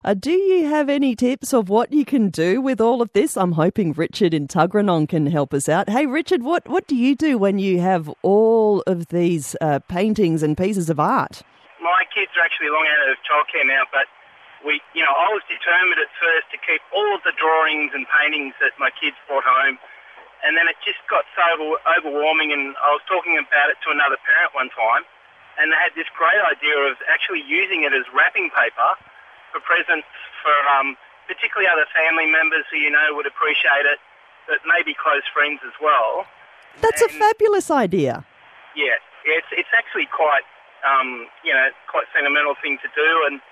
Do you have any tips of what you can do with all of this? I'm hoping Richard in Tuggeranong can help us out. Hey, Richard, what do you do when you have all of these paintings and pieces of art? My kids are actually long out of childcare now, but I was determined at first to keep all of the drawings and paintings that my kids brought home, and then it just got so overwhelming, and I was talking about it to another parent one time, and they had this great idea of actually using it as wrapping paper for presents for particularly other family members who would appreciate it, but maybe close friends as well. That's a fabulous idea. Yeah, it's actually quite quite sentimental thing to do, and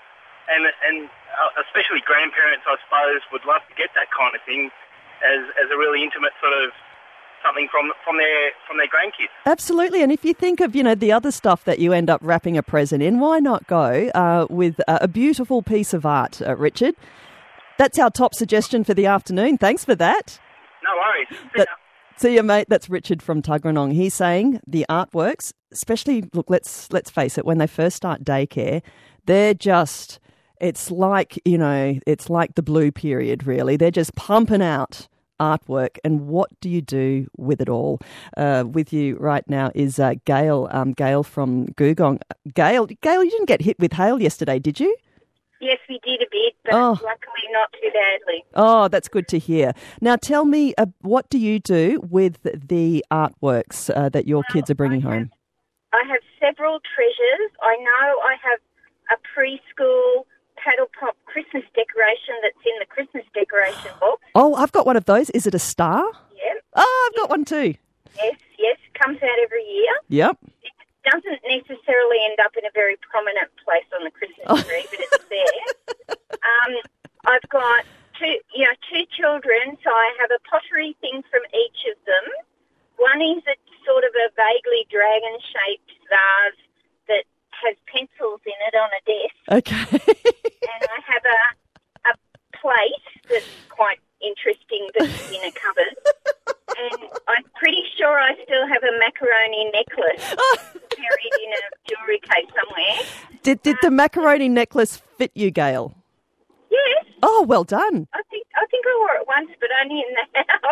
especially grandparents, I suppose, would love to get that kind of thing as a really intimate sort of something from their grandkids. Absolutely, and if you think of the other stuff that you end up wrapping a present in, why not go with a beautiful piece of art, Richard? That's our top suggestion for the afternoon. Thanks for that. No worries. See you, mate. That's Richard from Tuggeranong. He's saying the artworks, especially, look, let's face it, when they first start daycare, they're just, it's like the blue period, really. They're just pumping out artwork, and what do you do with it all? With you right now is Gail from Googong. Gail, you didn't get hit with hail yesterday, did you? Yes, we did a bit, but luckily not too badly. Oh, that's good to hear. Now tell me, what do you do with the artworks that your kids are bringing home? I have several treasures. I know I have a preschool paddle pop Christmas decoration that's in the Christmas decoration box. Oh, I've got one of those. Is it a star? Yeah. Oh, I've got one too. Yes. Comes out every year. Yep. It doesn't necessarily end up in a very prominent place on the Christmas tree, but it's there. I've got two children, so I have a pottery thing from each of them. One is a sort of a vaguely dragon-shaped vase that has pencils in it on a desk. Okay. And I have a plate that's quite interesting that's in a cupboard. And I'm pretty sure I still have a macaroni necklace buried in a jewellery case somewhere. Did the macaroni necklace fit you, Gail? Yes. Oh, well done. I think I wore it once, but only in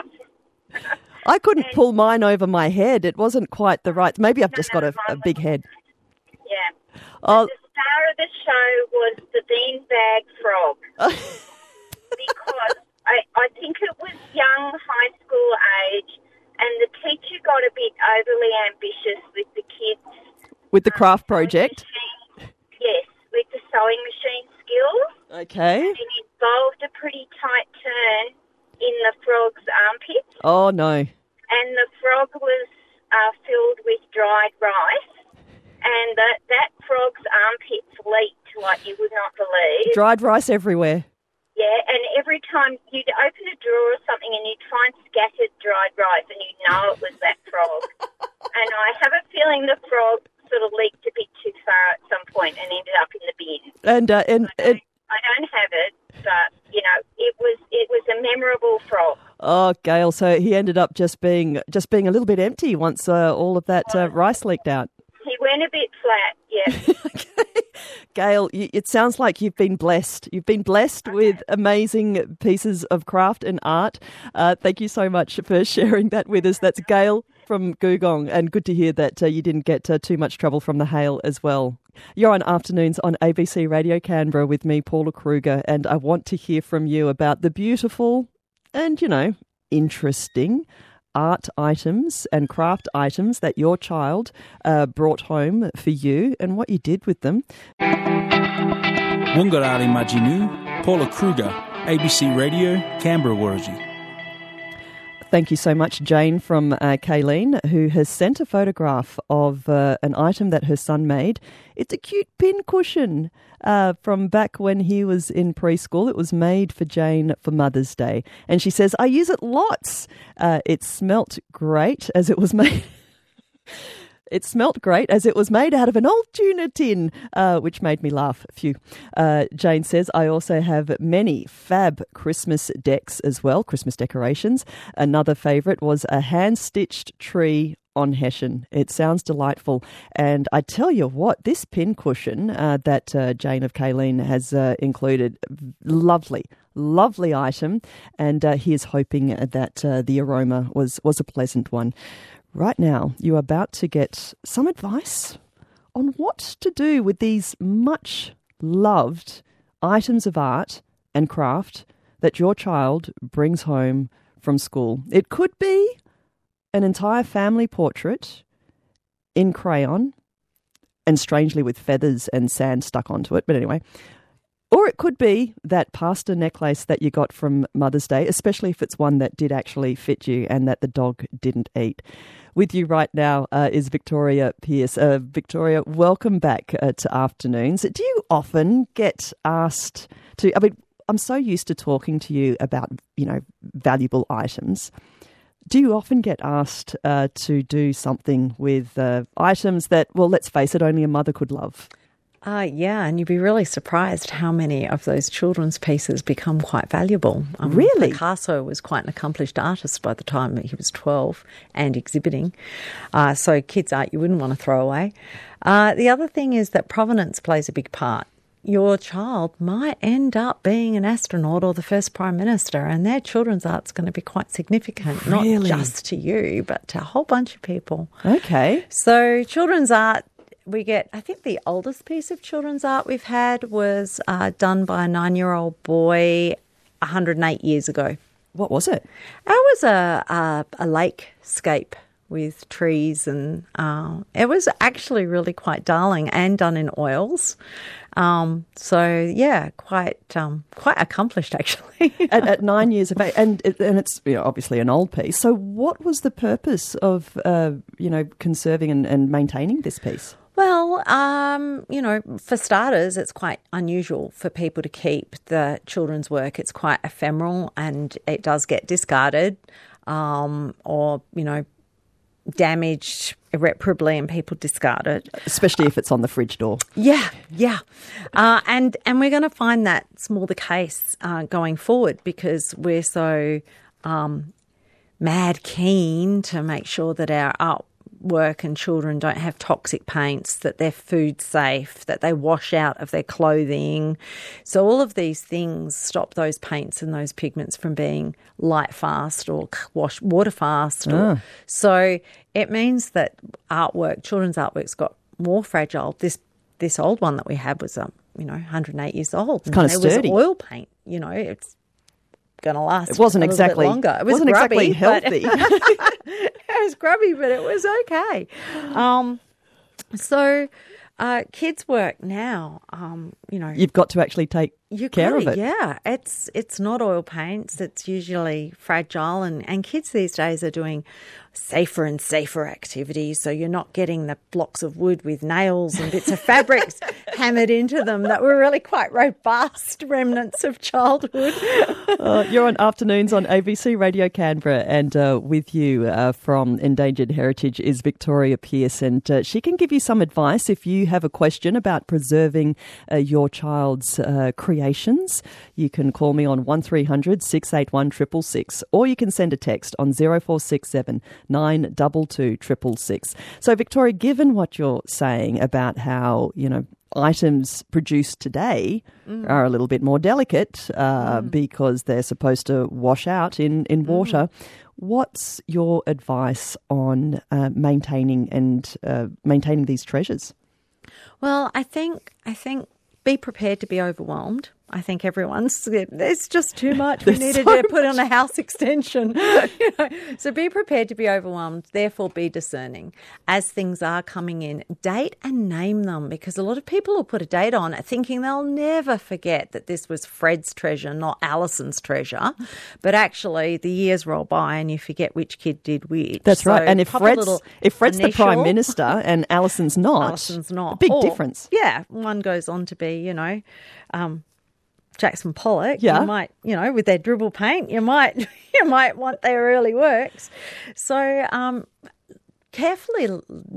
the house. I couldn't pull mine over my head. It wasn't quite the right... Maybe I've just got a big head. Yeah. Oh. The star of the show was the beanbag frog. Because I think it was young, high school age, and the teacher got a bit overly ambitious with the kids. With the craft project? Yes, with the sewing machine skills. Okay. And it involved a pretty tight turn in the frog's armpits. Oh, no. And the frog was filled with dried rice. And that frog's armpits leaked like you would not believe. Dried rice everywhere. Yeah, and every time you'd open a drawer or something and you'd find scattered dried rice and you'd know it was that frog. And I have a feeling the frog sort of leaked a bit too far at some point and ended up in the bin. I don't have it, but, it was a memorable frog. Oh, Gail, so he ended up just being a little bit empty once all of that rice leaked out. He went a bit flat, yeah. Okay. Gail, it sounds like you've been blessed. You've been blessed with amazing pieces of craft and art. Thank you so much for sharing that with us. That's Gail from Googong, and good to hear that you didn't get too much trouble from the hail as well. You're on Afternoons on ABC Radio Canberra with me, Paula Kruger, and I want to hear from you about the beautiful and, interesting art items and craft items that your child brought home for you and what you did with them. Wungarari Majinu, Paula Kruger, ABC Radio, Canberra Warraji. Thank you so much, Jane from Kayleen, who has sent a photograph of an item that her son made. It's a cute pin cushion from back when he was in preschool. It was made for Jane for Mother's Day. And she says, I use it lots. It smelt great as it was made. It smelt great as it was made out of an old tuna tin, which made me laugh. Phew. Jane says, I also have many fab Christmas decks as well, Christmas decorations. Another favourite was a hand-stitched tree on Hessian. It sounds delightful. And I tell you what, this pincushion that Jane of Kayleen has included, lovely item. And he is hoping that the aroma was a pleasant one. Right now, you're about to get some advice on what to do with these much loved items of art and craft that your child brings home from school. It could be an entire family portrait in crayon and strangely with feathers and sand stuck onto it. But anyway, or it could be that pasta necklace that you got from Mother's Day, especially if it's one that did actually fit you and that the dog didn't eat. With you right now is Victoria Pearce. Victoria, welcome back to Afternoons. Do you often get asked to, I'm so used to talking to you about, valuable items. Do you often get asked to do something with items that, well, let's face it, only a mother could love? Yeah, and you'd be really surprised how many of those children's pieces become quite valuable. Really? Picasso was quite an accomplished artist by the time that he was 12 and exhibiting. So kids' art you wouldn't want to throw away. The other thing is that provenance plays a big part. Your child might end up being an astronaut or the first prime minister, and their children's art's going to be quite significant, Really? Not just to you, but to a whole bunch of people. Okay. So children's art, we get, I think the oldest piece of children's art we've had was done by a 9-year-old boy 108 years ago. What was it? It was a lakescape with trees, and it was actually really quite darling and done in oils. So yeah, quite accomplished actually. at 9 years of age, and it's obviously an old piece. So what was the purpose of conserving and maintaining this piece? Well, for starters, it's quite unusual for people to keep the children's work. It's quite ephemeral and it does get discarded or damaged irreparably and people discard it. Especially if it's on the fridge door. Yeah. And we're going to find that's more the case going forward because we're so mad keen to make sure that our artwork and children don't have toxic paints, that they're food safe, that they wash out of their clothing. So all of these things stop those paints and those pigments from being light fast or water fast. So it means that children's artwork's got more fragile. This old one that we had was 108 years old. It's kind of sturdy. It was oil paint. It's going to last. It wasn't exactly longer. It wasn't grubby, exactly healthy. It was grubby, but it was okay. So kids' work now, you've got to actually take care of it. Yeah, it's not oil paints. It's usually fragile, and kids these days are doing safer and safer activities. So you're not getting the blocks of wood with nails and bits of fabrics hammered into them that were really quite robust remnants of childhood. You're on Afternoons on ABC Radio Canberra, and with you from Endangered Heritage is Victoria Pearce, and she can give you some advice if you have a question about preserving your child's creations. You can call me on 1300 681 666, or you can send a text on 0467 922 666. So, Victoria, given what you're saying about how, items produced today are a little bit more delicate because they're supposed to wash out in water, what's your advice on maintaining these treasures? Well, I think be prepared to be overwhelmed. I think there's just too much. We needed to put on a house extension. So be prepared to be overwhelmed, therefore be discerning. As things are coming in, date and name them, because a lot of people will put a date on it thinking they'll never forget that this was Fred's treasure, not Alison's treasure. But actually the years roll by and you forget which kid did which. That's right. And if Fred's the Prime Minister and Alison's not, a big difference. Yeah, one goes on to be, Jackson Pollock, yeah. You might, with their dribble paint, you might want their early works. So carefully,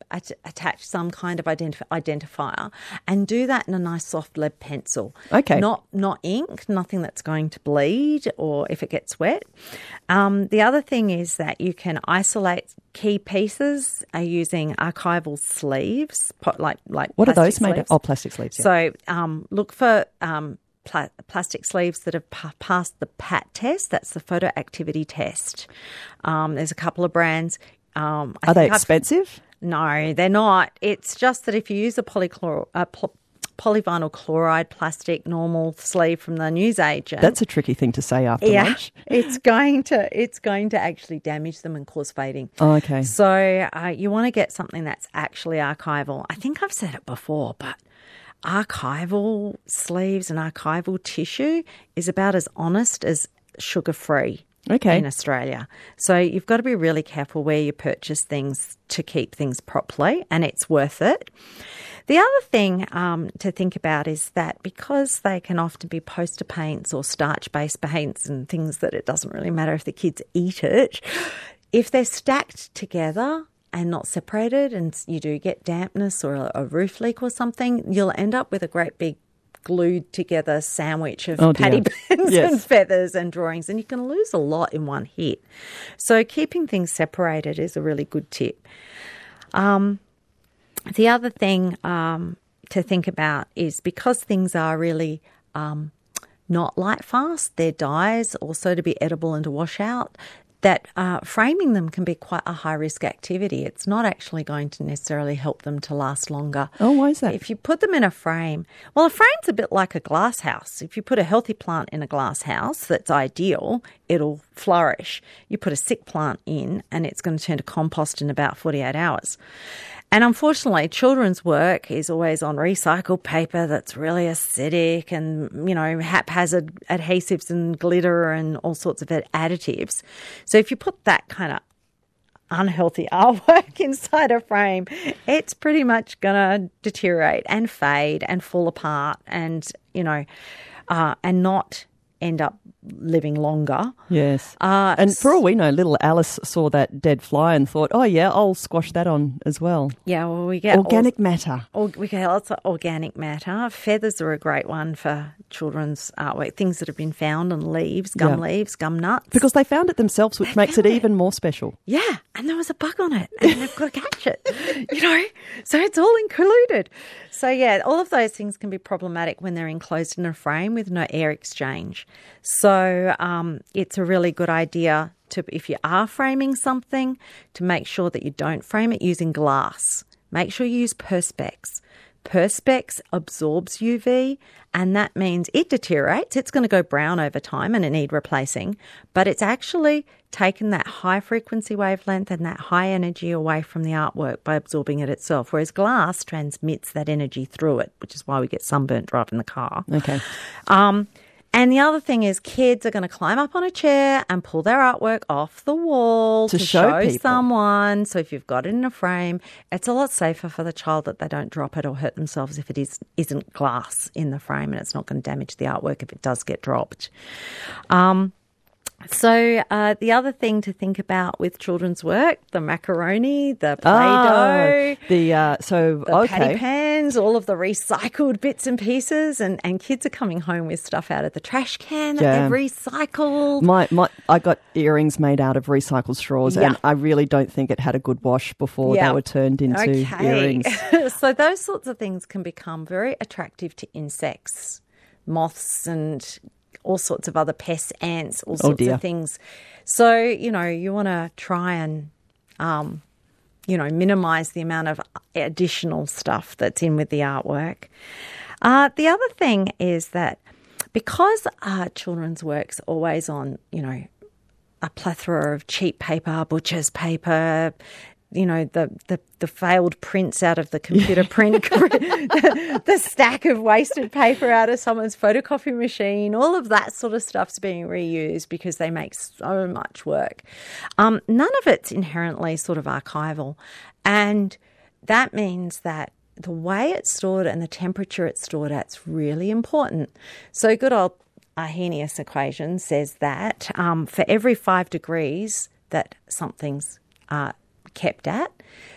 attach some kind of identifier, and do that in a nice soft lead pencil. Okay. Not ink, nothing that's going to bleed or if it gets wet. The other thing is that you can isolate key pieces using archival sleeves, like What are those plastic made of? sleeves. Oh, plastic sleeves. Yeah. So look for plastic sleeves that have passed the PAT test. That's the photoactivity test. There's a couple of brands. Are they expensive? No, they're not. It's just that if you use a polyvinyl chloride plastic normal sleeve from the newsagent, That's a tricky thing to say after lunch. it's going to actually damage them and cause fading. Oh, okay. So you want to get something that's actually archival. I think I've said it before, but archival sleeves and archival tissue is about as honest as sugar-free Okay. in Australia. So you've got to be really careful where you purchase things to keep things properly, and it's worth it. The other thing to think about is that because they can often be poster paints or starch-based paints and things that it doesn't really matter if the kids eat it, if they're stacked together and not separated and you do get dampness or a roof leak or something, you'll end up with a great big glued together sandwich of patty pins and feathers and drawings, and you can lose a lot in one hit. So keeping things separated is a really good tip. The other thing to think about is because things are really not light fast, they're dyes also to be edible and to wash out, that framing them can be quite a high-risk activity. It's not actually going to necessarily help them to last longer. Oh, why is that? If you put them in a frame, well, a frame's a bit like a glass house. If you put a healthy plant in a glass house that's ideal, it'll flourish. You put a sick plant in and it's going to turn to compost in about 48 hours. And unfortunately, children's work is always on recycled paper that's really acidic and, haphazard adhesives and glitter and all sorts of additives. So if you put that kind of unhealthy artwork inside a frame, it's pretty much going to deteriorate and fade and fall apart and, and not end up living longer. Yes. And for all we know, little Alice saw that dead fly and thought, oh, yeah, I'll squash that on as well. Yeah, well, we get organic matter. We get lots of organic matter. Feathers are a great one for children's artwork, things that have been found on leaves, leaves, gum nuts. Because they found it themselves, which makes it even more special. Yeah, and there was a bug on it, and they've got to catch it, So it's all included. So, yeah, all of those things can be problematic when they're enclosed in a frame with no air exchange. So it's a really good idea to, if you are framing something, to make sure that you don't frame it using glass. Make sure you use Perspex. Perspex absorbs UV, and that means it deteriorates. It's going to go brown over time and it need replacing, but it's actually taken that high frequency wavelength and that high energy away from the artwork by absorbing it itself, whereas glass transmits that energy through it, which is why we get sunburnt driving the car. Okay. And the other thing is kids are going to climb up on a chair and pull their artwork off the wall to show people. Someone. So if you've got it in a frame, it's a lot safer for the child that they don't drop it or hurt themselves if it isn't glass in the frame, and it's not going to damage the artwork if it does get dropped. So the other thing to think about with children's work, the macaroni, the Play-Doh, the patty pans, all of the recycled bits and pieces, and kids are coming home with stuff out of the trash can that they've recycled. I got earrings made out of recycled straws, and I really don't think it had a good wash before they were turned into earrings. So those sorts of things can become very attractive to insects, moths and all sorts of other pests, ants, all sorts of things. So, you want to try and, minimise the amount of additional stuff that's in with the artwork. The other thing is that because children's work's always on, a plethora of cheap paper, butcher's paper, the failed prints out of the computer print, the stack of wasted paper out of someone's photocopy machine, all of that sort of stuff's being reused because they make so much work. None of it's inherently sort of archival, and that means that the way it's stored and the temperature it's stored at is really important. So good old Arrhenius equation says that for every 5 degrees that something's kept at,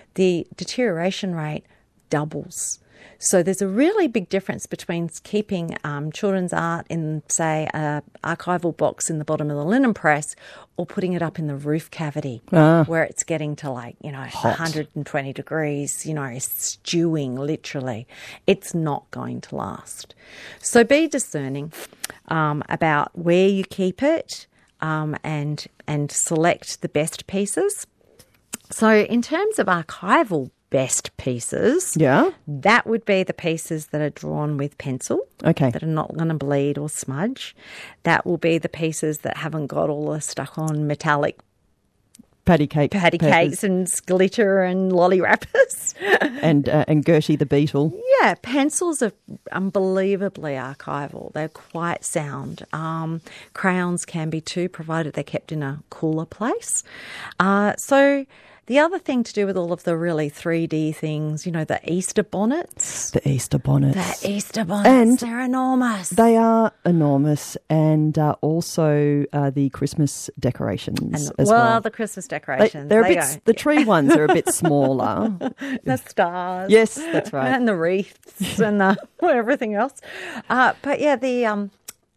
the deterioration rate doubles. So there's a really big difference between keeping children's art in, say, an archival box in the bottom of the linen press or putting it up in the roof cavity where it's getting to 120 degrees, stewing literally. It's not going to last. So be discerning about where you keep it and select the best pieces. So in terms of archival best pieces, that would be the pieces that are drawn with pencil, that are not going to bleed or smudge. That will be the pieces that haven't got all the stuck on metallic patty cakes and glitter and lolly wrappers. and Gertie the Beetle. Yeah, pencils are unbelievably archival. They're quite sound. Crayons can be too, provided they're kept in a cooler place. So the other thing to do with all of the really 3D things, the Easter bonnets. The Easter bonnets. And they're enormous. They are enormous, and also the Christmas decorations as well. The Christmas decorations. The tree ones are a bit smaller. The stars. Yes, that's right. And the wreaths and everything else. But yeah, the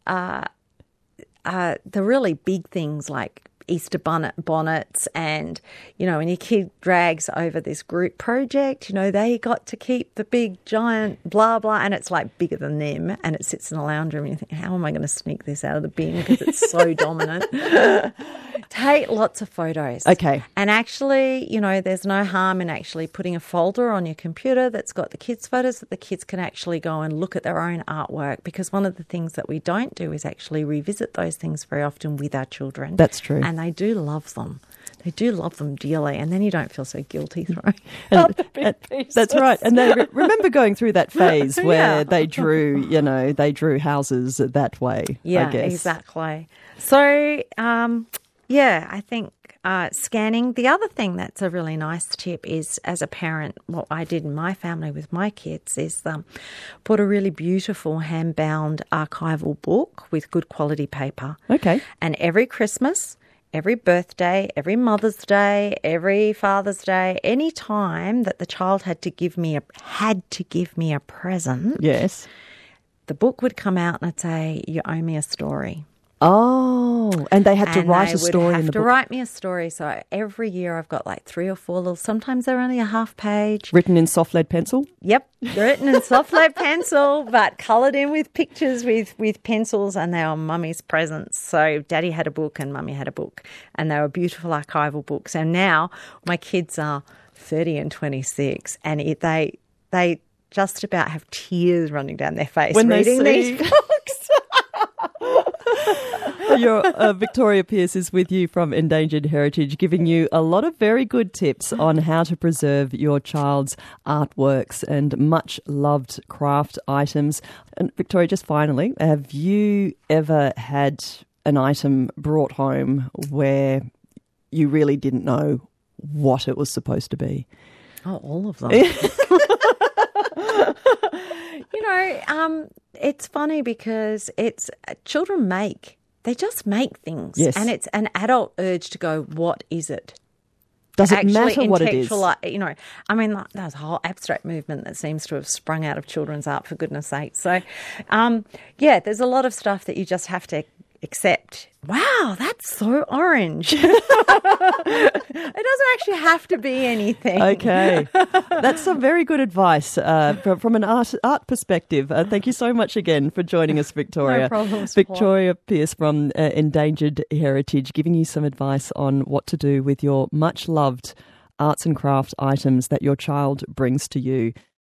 really big things like Easter bonnets and, when your kid drags over this group project, they got to keep the big giant blah, blah, and it's like bigger than them and it sits in the lounge room and you think, how am I going to sneak this out of the bin because it's so dominant? Take lots of photos. Okay. And actually, there's no harm in actually putting a folder on your computer that's got the kids' photos that the kids can actually go and look at their own artwork, because one of the things that we don't do is actually revisit those things very often with our children. That's true. And they do love them. They do love them dearly, and then you don't feel so guilty throwing out the big pieces. That's right. And they remember going through that phase where they drew houses that way, yeah, I guess. Exactly. So, I think scanning. The other thing that's a really nice tip is, as a parent, what I did in my family with my kids is put a really beautiful hand-bound archival book with good quality paper. Okay. And every Christmas, every birthday, every Mother's Day, every Father's Day, any time that the child had to give me a present, yes, the book would come out and I'd say, "You owe me a story." Oh, and they had to write a story in the book. They would have to write me a story. So every year I've got 3 or 4 little, sometimes they're only a half page. Written in soft lead pencil? Yep, written in soft lead pencil, but coloured in with pictures with pencils, and they were Mummy's presents. So Daddy had a book and Mummy had a book, and they were beautiful archival books. And now my kids are 30 and 26, and they just about have tears running down their face when reading these books. Victoria Pearce is with you from Endangered Heritage, giving you a lot of very good tips on how to preserve your child's artworks and much loved craft items. And Victoria, just finally, have you ever had an item brought home where you really didn't know what it was supposed to be? Oh, all of them. It's funny because children they just make things. Yes. And it's an adult urge to go, what is it? Does it matter what it is? There's a whole abstract movement that seems to have sprung out of children's art, for goodness sake. So, there's a lot of stuff that you just have to accept. Wow, that's so orange. It doesn't actually have to be anything. Okay. That's some very good advice from an art perspective. Thank you so much again for joining us, Victoria. No problems, Victoria Pearce from Endangered Heritage, giving you some advice on what to do with your much-loved arts and craft items that your child brings to you.